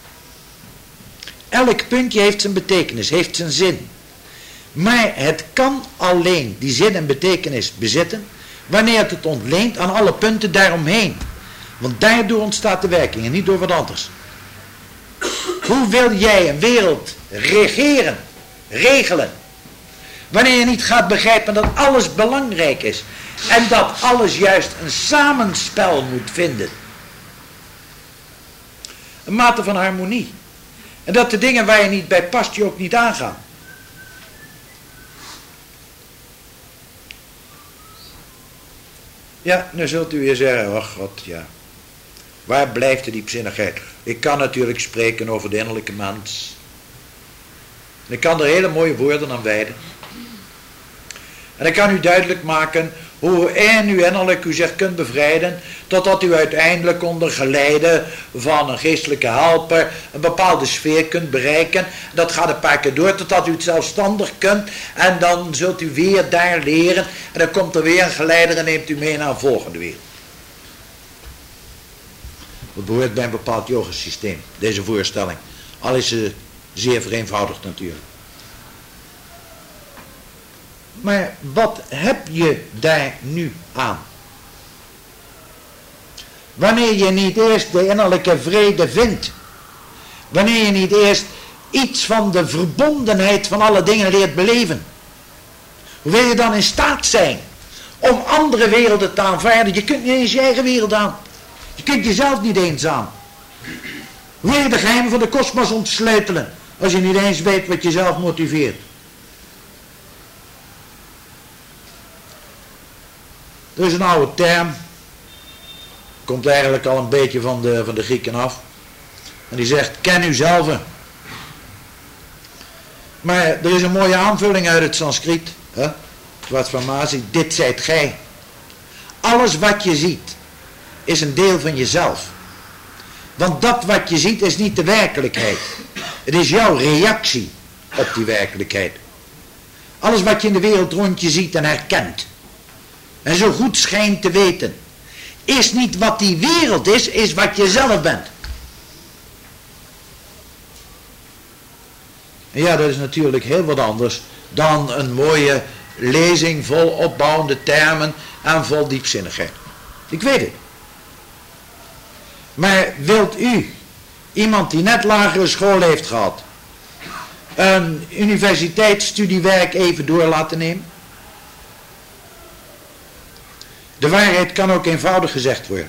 Elk puntje heeft zijn betekenis, heeft zijn zin. Maar het kan alleen die zin en betekenis bezitten wanneer het het ontleent aan alle punten daaromheen. Want daardoor ontstaat de werking en niet door wat anders. Hoe wil jij een wereld regeren, regelen, wanneer je niet gaat begrijpen dat alles belangrijk is en dat alles juist een samenspel moet vinden? Een mate van harmonie. En dat de dingen waar je niet bij past je ook niet aangaan. Ja, nu zult u weer zeggen, oh god, ja. Waar blijft de diepzinnigheid? Ik kan natuurlijk spreken over de innerlijke mens. Ik kan er hele mooie woorden aan wijden. En ik kan u duidelijk maken hoe in uw innerlijk u zich kunt bevrijden, totdat u uiteindelijk onder geleide van een geestelijke helper een bepaalde sfeer kunt bereiken. Dat gaat een paar keer door totdat u het zelfstandig kunt en dan zult u weer daar leren en dan komt er weer een geleider en neemt u mee naar een volgende wereld. Dat behoort bij een bepaald yogasysteem, deze voorstelling. Al is ze zeer vereenvoudigd natuurlijk. Maar wat heb je daar nu aan? Wanneer je niet eerst de innerlijke vrede vindt. Wanneer je niet eerst iets van de verbondenheid van alle dingen leert beleven. Hoe wil je dan in staat zijn om andere werelden te aanvaarden? Je kunt niet eens je eigen wereld aan. Je kunt jezelf niet eens aan. Hoe wil je de geheimen van de kosmos ontsleutelen als je niet eens weet wat jezelf motiveert? Er is een oude term, komt eigenlijk al een beetje van de, van de Grieken af. En die zegt, ken uzelf. Maar er is een mooie aanvulling uit het Sanskriet. Hè? Wat van Masi, dit zijt gij. Alles wat je ziet is een deel van jezelf. Want dat wat je ziet is niet de werkelijkheid. Het is jouw reactie op die werkelijkheid. Alles wat je in de wereld rond je ziet en herkent. En zo goed schijnt te weten. Is niet wat die wereld is, is wat je zelf bent. En ja, dat is natuurlijk heel wat anders dan een mooie lezing vol opbouwende termen en vol diepzinnigheid. Ik weet het. Maar wilt u, iemand die net lagere school heeft gehad, een universiteitsstudiewerk even door laten nemen? De waarheid kan ook eenvoudig gezegd worden.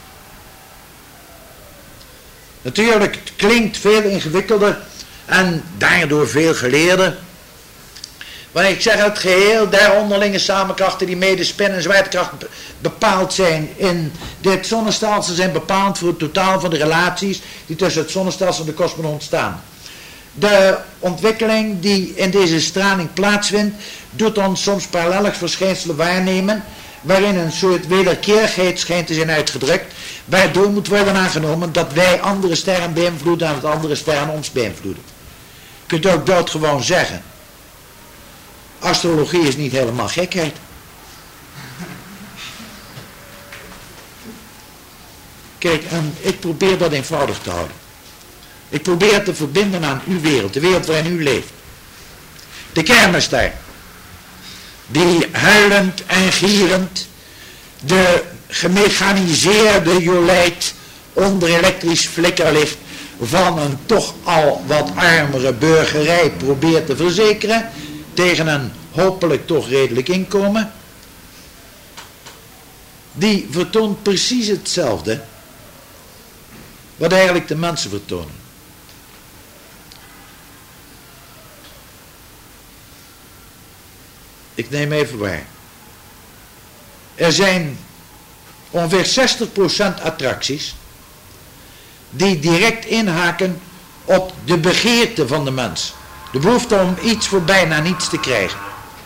Natuurlijk, het klinkt veel ingewikkelder en daardoor veel geleerder. Wanneer ik zeg het geheel der onderlinge samenkrachten die mede spin en zwaartekracht bepaald zijn in dit zonnestelsel zijn bepaald voor het totaal van de relaties die tussen het zonnestelsel en de kosmos ontstaan. De ontwikkeling die in deze straling plaatsvindt doet ons soms parallelig verschijnselen waarnemen waarin een soort wederkerigheid schijnt te zijn uitgedrukt, waardoor moet worden aangenomen dat wij andere sterren beïnvloeden en dat andere sterren ons beïnvloeden. Je kunt ook doodgewoon zeggen, astrologie is niet helemaal gekheid. Kijk, en ik probeer dat eenvoudig te houden. Ik probeer het te verbinden aan uw wereld, de wereld waarin u leeft. De kermis daar, die huilend en gierend de gemechaniseerde jolijt onder elektrisch flikkerlicht van een toch al wat armere burgerij probeert te verzekeren tegen een hopelijk toch redelijk inkomen, die vertoont precies hetzelfde wat eigenlijk de mensen vertonen. Ik neem even waar. Er zijn ongeveer zestig procent attracties die direct inhaken op de begeerte van de mens. De behoefte om iets voor bijna niets te krijgen.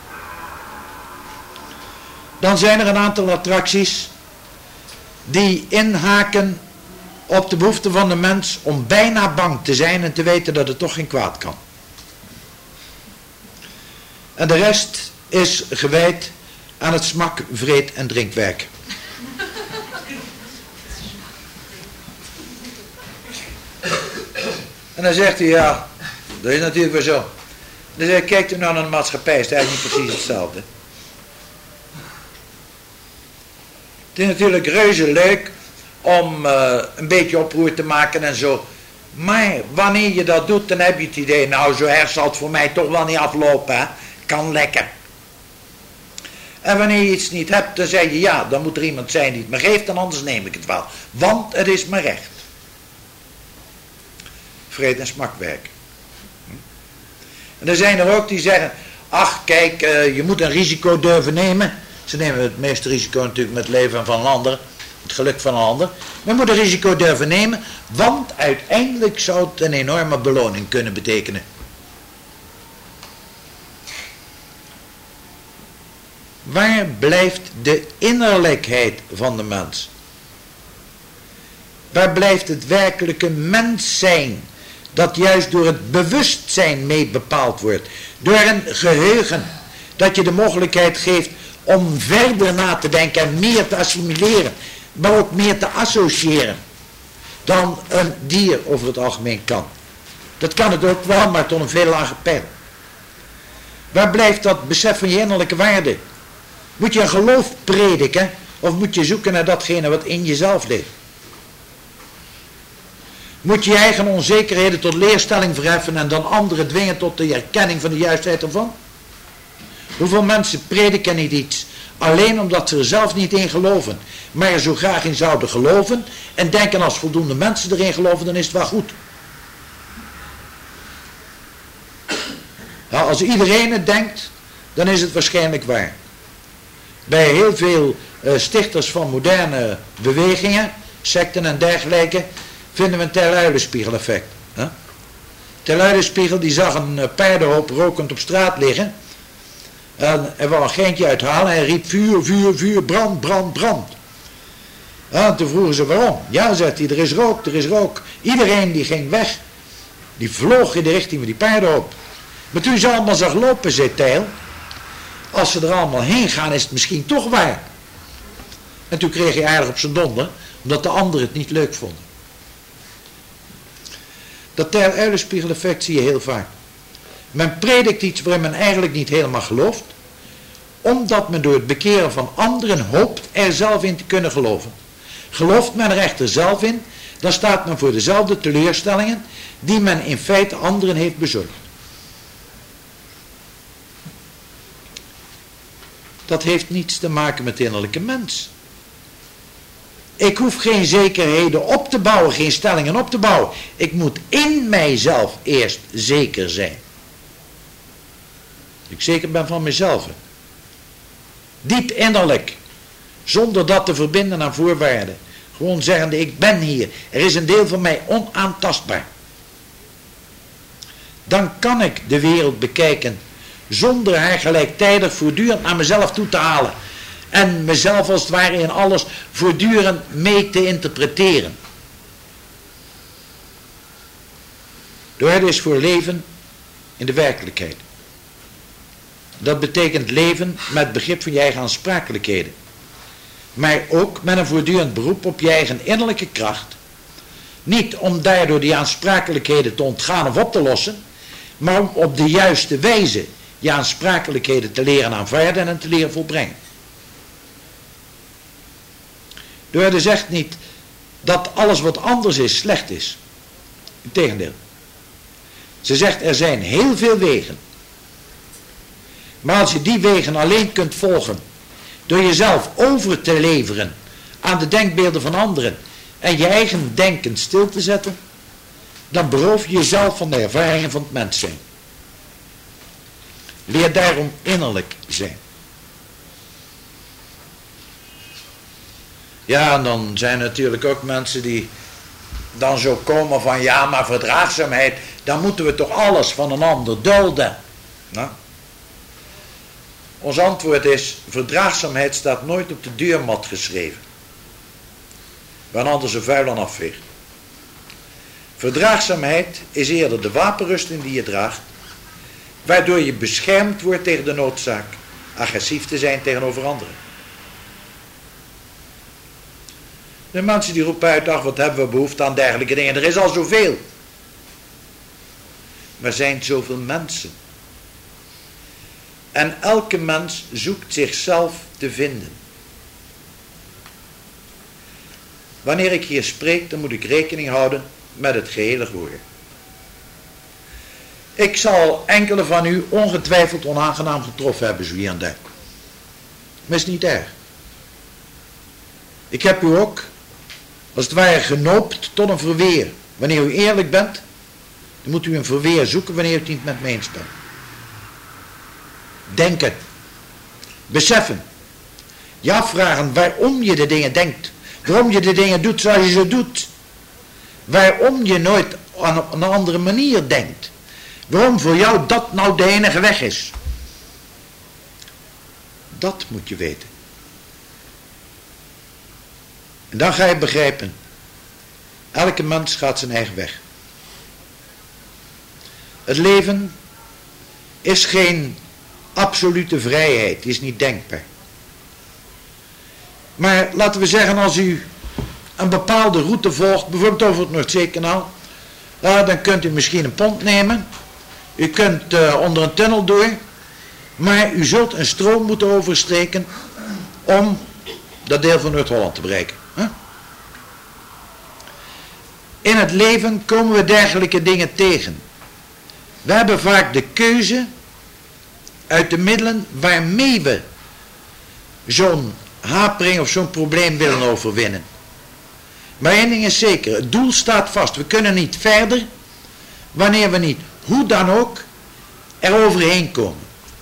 Dan zijn er een aantal attracties die inhaken op de behoefte van de mens om bijna bang te zijn en te weten dat het toch geen kwaad kan. En de rest is gewijd aan het smak, vreed en drinkwerk. En dan zegt hij, ja, dat is natuurlijk weer zo. Dan zeg ik, kijkt u nou naar de maatschappij, is het eigenlijk niet precies hetzelfde. Het is natuurlijk reuze leuk om uh, een beetje oproer te maken en zo. Maar wanneer je dat doet, dan heb je het idee, nou zo erg zal het voor mij toch wel niet aflopen, hè? Kan lekker. En wanneer je iets niet hebt, dan zeg je, ja, dan moet er iemand zijn die het me geeft, en anders neem ik het wel. Want het is mijn recht. Vrede en smakwerk. En er zijn er ook die zeggen, ach kijk, uh, je moet een risico durven nemen. Ze nemen het meeste risico natuurlijk met het leven van een ander, het geluk van een ander. Men moet een risico durven nemen, want uiteindelijk zou het een enorme beloning kunnen betekenen. Waar blijft de innerlijkheid van de mens? Waar blijft het werkelijke mens zijn, dat juist door het bewustzijn mee bepaald wordt? Door een geheugen, dat je de mogelijkheid geeft om verder na te denken en meer te assimileren, maar ook meer te associëren dan een dier over het algemeen kan. Dat kan het ook wel, maar tot een veel lager peil. Waar blijft dat besef van je innerlijke waarde? Moet je een geloof prediken of moet je zoeken naar datgene wat in jezelf ligt? Moet je je eigen onzekerheden tot leerstelling verheffen en dan anderen dwingen tot de erkenning van de juistheid ervan? Hoeveel mensen prediken niet iets alleen omdat ze er zelf niet in geloven, maar er zo graag in zouden geloven en denken als voldoende mensen erin geloven, dan is het wel goed. Nou, als iedereen het denkt, dan is het waarschijnlijk waar. Bij heel veel uh, stichters van moderne bewegingen, secten en dergelijke, vinden we een Ter-Uilenspiegel-effect. Huh? Ter-Uilenspiegel die zag een uh, paardenhoop rokend op straat liggen. En er wou een geintje uithalen en hij riep vuur, vuur, vuur, brand, brand, brand. En toen vroegen ze waarom. Ja, zegt hij, er is rook, er is rook. Iedereen die ging weg. Die vloog in de richting van die paardenhoop. Maar toen ze allemaal zag lopen, zei Teil, als ze er allemaal heen gaan is het misschien toch waar. En toen kreeg hij aardig op zijn donder, omdat de anderen het niet leuk vonden. Dat Ter-Uilenspiegel-effect zie je heel vaak. Men predikt iets waarin men eigenlijk niet helemaal gelooft, omdat men door het bekeren van anderen hoopt er zelf in te kunnen geloven. Gelooft men er echter zelf in, dan staat men voor dezelfde teleurstellingen die men in feite anderen heeft bezorgd. Dat heeft niets te maken met de innerlijke mens. Ik hoef geen zekerheden op te bouwen, geen stellingen op te bouwen. Ik moet in mijzelf eerst zeker zijn. Ik zeker ben van mezelf. Diep innerlijk. Zonder dat te verbinden aan voorwaarden. Gewoon zeggende, ik ben hier. Er is een deel van mij onaantastbaar. Dan kan ik de wereld bekijken zonder haar gelijktijdig voortdurend naar mezelf toe te halen. En mezelf als het ware in alles voortdurend mee te interpreteren. De orde is voor leven in de werkelijkheid. Dat betekent leven met begrip van je eigen aansprakelijkheden. Maar ook met een voortdurend beroep op je eigen innerlijke kracht. Niet om daardoor die aansprakelijkheden te ontgaan of op te lossen, maar om op de juiste wijze je aansprakelijkheden te leren aanvaarden en te leren volbrengen. De orde zegt niet dat alles wat anders is slecht is. Integendeel. Ze zegt, er zijn heel veel wegen. Maar als je die wegen alleen kunt volgen door jezelf over te leveren aan de denkbeelden van anderen en je eigen denken stil te zetten, dan beroof je jezelf van de ervaringen van het mens zijn. Leer daarom innerlijk zijn. Ja, en dan zijn er natuurlijk ook mensen die dan zo komen van, ja, maar verdraagzaamheid, dan moeten we toch alles van een ander dulden. Nou, ons antwoord is, verdraagzaamheid staat nooit op de deurmat geschreven, waar een ander zijn vuil aan afveegt. Verdraagzaamheid is eerder de wapenrusting die je draagt, waardoor je beschermd wordt tegen de noodzaak agressief te zijn tegenover anderen. De mensen die roepen uit, ach, wat hebben we behoefte aan dergelijke dingen, er is al zoveel. Maar er zijn zoveel mensen. En elke mens zoekt zichzelf te vinden. Wanneer ik hier spreek, dan moet ik rekening houden met het gehele gehoor. Ik zal enkele van u ongetwijfeld onaangenaam getroffen hebben, zo hier en daar. Maar is niet erg. Ik heb u ook, als het ware, genoopt tot een verweer. Wanneer u eerlijk bent, dan moet u een verweer zoeken wanneer u het niet met me eens bent. Denken. Beseffen. Je afvragen waarom je de dingen denkt. Waarom je de dingen doet zoals je ze doet. Waarom je nooit aan een andere manier denkt. Waarom voor jou dat nou de enige weg is. Dat moet je weten. En dan ga je begrijpen. Elke mens gaat zijn eigen weg. Het leven is geen absolute vrijheid. Die is niet denkbaar. Maar laten we zeggen, als u een bepaalde route volgt, bijvoorbeeld over het Noordzeekanaal, ja, dan kunt u misschien een pont nemen. U kunt uh, onder een tunnel door. Maar u zult een stroom moeten oversteken om dat deel van Noord-Holland te bereiken. Huh? In het leven komen we dergelijke dingen tegen. We hebben vaak de keuze uit de middelen waarmee we zo'n hapering of zo'n probleem willen overwinnen. Maar één ding is zeker, het doel staat vast. We kunnen niet verder wanneer we niet, hoe dan ook, er overheen komen.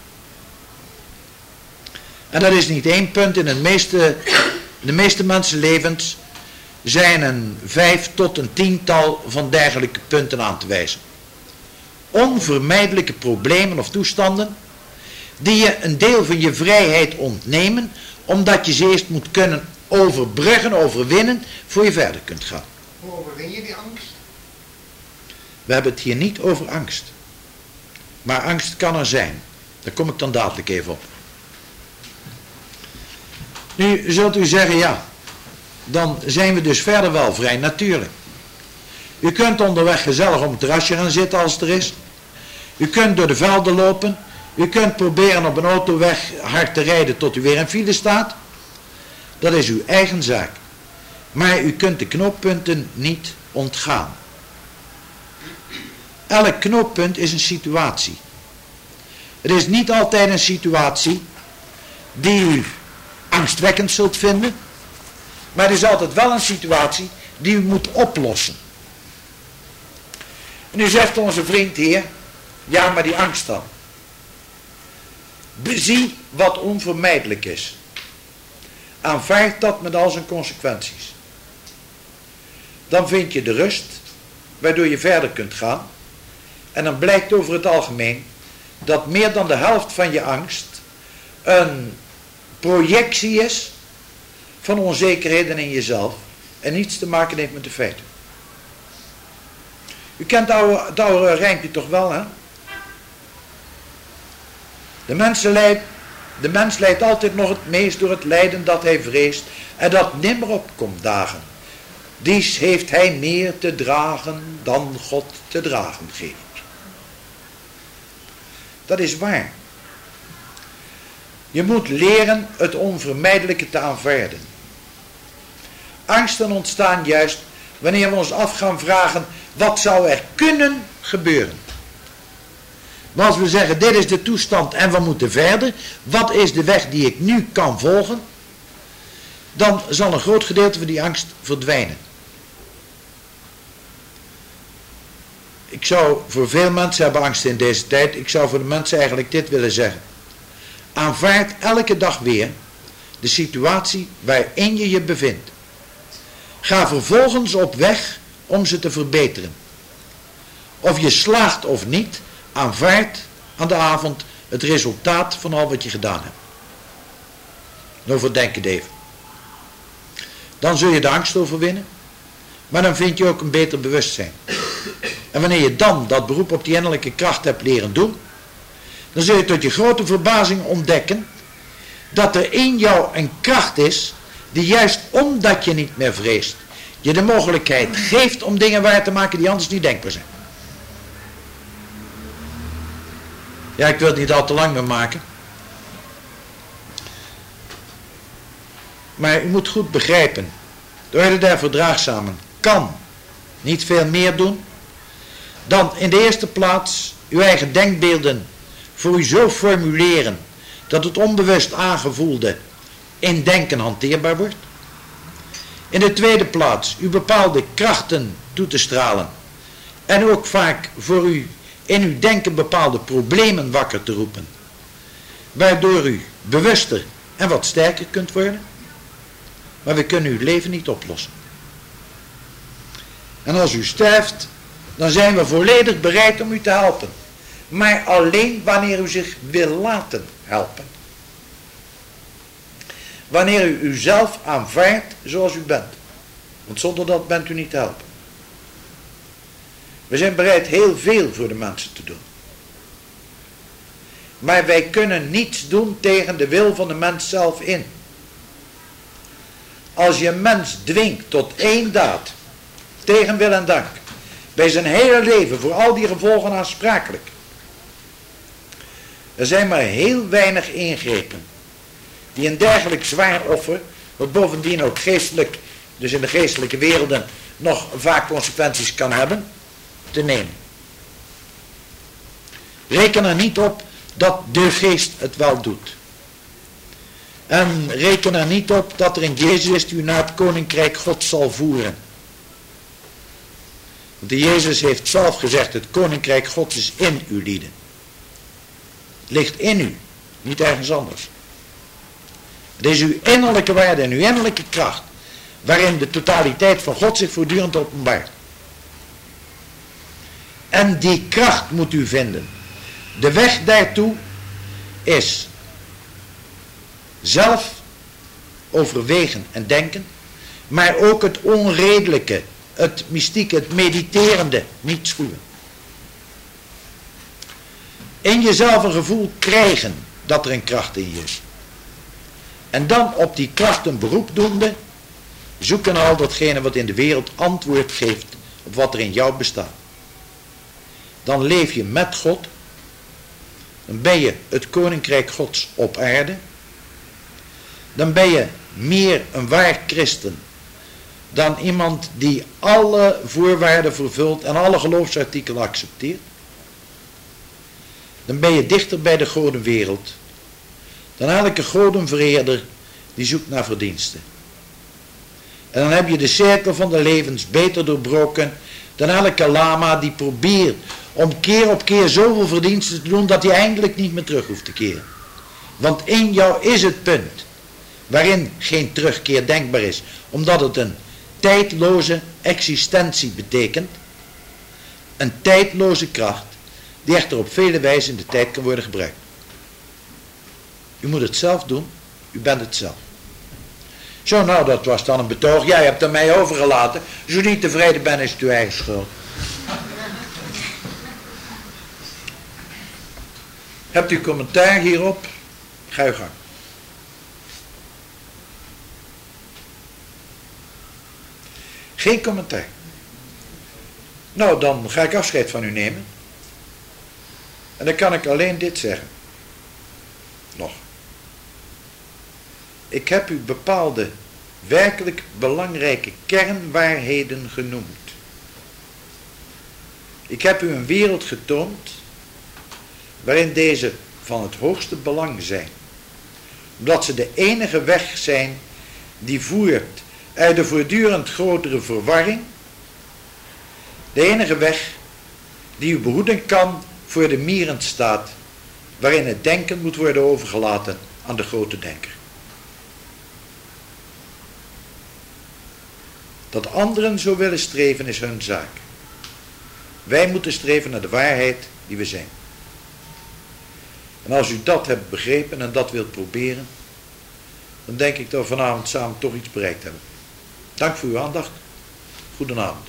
En dat is niet één punt. In het meeste, de meeste mensenlevens zijn een vijf tot een tiental van dergelijke punten aan te wijzen. Onvermijdelijke problemen of toestanden die je een deel van je vrijheid ontnemen, omdat je ze eerst moet kunnen overbruggen, overwinnen, voor je verder kunt gaan. Hoe overwin je die angst? We hebben het hier niet over angst. Maar angst kan er zijn. Daar kom ik dan dadelijk even op. Nu zult u zeggen, ja, dan zijn we dus verder wel vrij, natuurlijk. U kunt onderweg gezellig op het terrasje gaan zitten als het er is. U kunt door de velden lopen. U kunt proberen op een autoweg hard te rijden tot u weer in file staat. Dat is uw eigen zaak. Maar u kunt de knooppunten niet ontgaan. Elk knooppunt is een situatie. Het is niet altijd een situatie die u angstwekkend zult vinden. Maar het is altijd wel een situatie die u moet oplossen. En nu zegt onze vriend hier, ja, maar die angst dan. Bezie wat onvermijdelijk is. Aanvaard dat met al zijn consequenties. Dan vind je de rust, waardoor je verder kunt gaan. En dan blijkt over het algemeen dat meer dan de helft van je angst een projectie is van onzekerheden in jezelf en niets te maken heeft met de feiten. U kent het oude, het oude rijmpje toch wel, hè? De, mensen leidt, de mens lijdt altijd nog het meest door het lijden dat hij vreest en dat nimmer opkomt dagen. Dies heeft hij meer te dragen dan God te dragen geeft. Dat is waar. Je moet leren het onvermijdelijke te aanvaarden. Angsten ontstaan juist wanneer we ons af gaan vragen, wat zou er kunnen gebeuren? Maar als we zeggen, dit is de toestand en we moeten verder, wat is de weg die ik nu kan volgen? Dan zal een groot gedeelte van die angst verdwijnen. Ik zou voor veel mensen hebben angst in deze tijd. Ik zou voor de mensen eigenlijk dit willen zeggen. Aanvaard elke dag weer de situatie waarin je je bevindt. Ga vervolgens op weg om ze te verbeteren. Of je slaagt of niet, aanvaard aan de avond het resultaat van al wat je gedaan hebt. Nou, overdenk het even. Dan zul je de angst overwinnen, maar dan vind je ook een beter bewustzijn. En wanneer je dan dat beroep op die innerlijke kracht hebt leren doen, dan zul je tot je grote verbazing ontdekken dat er in jou een kracht is die juist omdat je niet meer vreest, je de mogelijkheid geeft om dingen waar te maken die anders niet denkbaar zijn. Ja, ik wil het niet al te lang meer maken. Maar u moet goed begrijpen, de orde der verdraagzamen kan niet veel meer doen dan in de eerste plaats uw eigen denkbeelden voor u zo formuleren dat het onbewust aangevoelde in denken hanteerbaar wordt. In de tweede plaats u bepaalde krachten toe te stralen en ook vaak voor u in uw denken bepaalde problemen wakker te roepen, waardoor u bewuster en wat sterker kunt worden. Maar we kunnen uw leven niet oplossen. En als u sterft, dan zijn we volledig bereid om u te helpen. Maar alleen wanneer u zich wil laten helpen. Wanneer u uzelf aanvaardt zoals u bent. Want zonder dat bent u niet te helpen. We zijn bereid heel veel voor de mensen te doen. Maar wij kunnen niets doen tegen de wil van de mens zelf in. Als je een mens dwingt tot één daad, tegen wil en dank, bij zijn hele leven voor al die gevolgen aansprakelijk. Er zijn maar heel weinig ingrepen die een dergelijk zwaar offer, wat bovendien ook geestelijk, dus in de geestelijke werelden, nog vaak consequenties kan hebben, te nemen. Reken er niet op dat de geest het wel doet. En reken er niet op dat er in Jezus is die u naar het koninkrijk God zal voeren. Want de Jezus heeft zelf gezegd, het koninkrijk God is in u lieden. Het ligt in u, niet ergens anders. Het is uw innerlijke waarde en uw innerlijke kracht, waarin de totaliteit van God zich voortdurend openbaart. En die kracht moet u vinden. De weg daartoe is zelf overwegen en denken, maar ook het onredelijke, het mystieke, het mediterende niet schuwen. In jezelf een gevoel krijgen dat er een kracht in je is. En dan op die kracht een beroep doende, zoeken naar al datgene wat in de wereld antwoord geeft op wat er in jou bestaat. Dan leef je met God, dan ben je het koninkrijk Gods op aarde, dan ben je meer een waar christen dan iemand die alle voorwaarden vervult en alle geloofsartikelen accepteert. Dan ben je dichter bij de godenwereld dan elke godenvereerder die zoekt naar verdiensten. En dan heb je de cirkel van de levens beter doorbroken dan elke lama die probeert om keer op keer zoveel verdiensten te doen dat hij eindelijk niet meer terug hoeft te keren. Want in jou is het punt waarin geen terugkeer denkbaar is, omdat het een tijdloze existentie betekent, een tijdloze kracht die echter op vele wijzen in de tijd kan worden gebruikt. U moet het zelf doen, u bent het zelf. Zo, nou, dat was dan een betoog. Jij hebt er mij overgelaten. Als u niet tevreden bent, is het uw eigen schuld. Hebt u commentaar hierop? Ga uw gang. Geen commentaar. Nou, dan ga ik afscheid van u nemen. En dan kan ik alleen dit zeggen. Nog. Ik heb u bepaalde werkelijk belangrijke kernwaarheden genoemd. Ik heb u een wereld getoond waarin deze van het hoogste belang zijn, omdat ze de enige weg zijn die voert uit de voortdurend grotere verwarring, de enige weg die u behoeden kan voor de mierenstaat waarin het denken moet worden overgelaten aan de grote denker. Dat anderen zo willen streven is hun zaak. Wij moeten streven naar de waarheid die we zijn. En als u dat hebt begrepen en dat wilt proberen, dan denk ik dat we vanavond samen toch iets bereikt hebben. Dank voor uw aandacht. Goedenavond.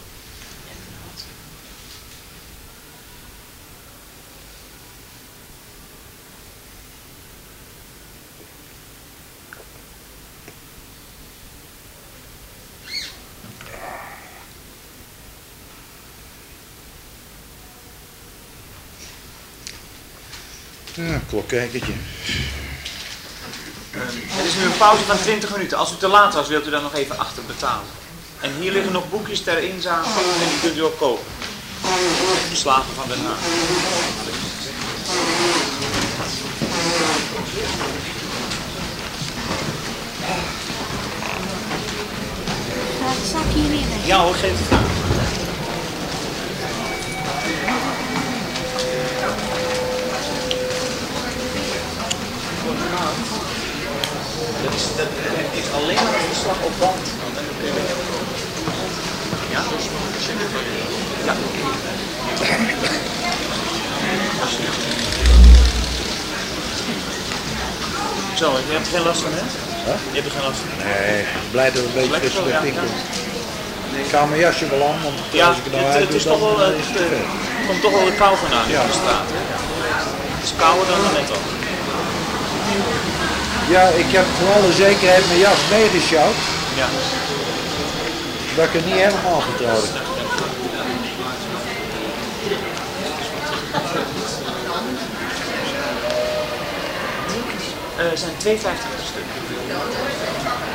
Ja, klokkijkertje. Er is nu een pauze van twintig minuten. Als u te laat was, wilt u dan nog even achter betalen. En hier liggen nog boekjes ter inzage en die kunt u ook kopen. Verslagen van Den Haag. Gaat het zakje hier weer? Ja hoor, geef het aan. Dat is, dat is alleen maar een verslag op band. Ja? Ja. Zo, je hebt er geen last van, hè? Huh? Je hebt er geen last van. Nee, ik ben blij dat het een beetje Lekker tussen zo, de ja, winkel. ja. Ik ga mijn jasje wel aan, want Ja, als ik het nou het, uit het doe, is toch wel, dan het, is het te veel. het komt toch wel de kou vandaan in Ja. de straat. Hè? Het is kouder dan net al. Ja, ik heb voor alle zekerheid mijn jas meegesjouwd, Ja. dat ik het niet helemaal vertrouwde. Er zijn twee vijftig per stuk.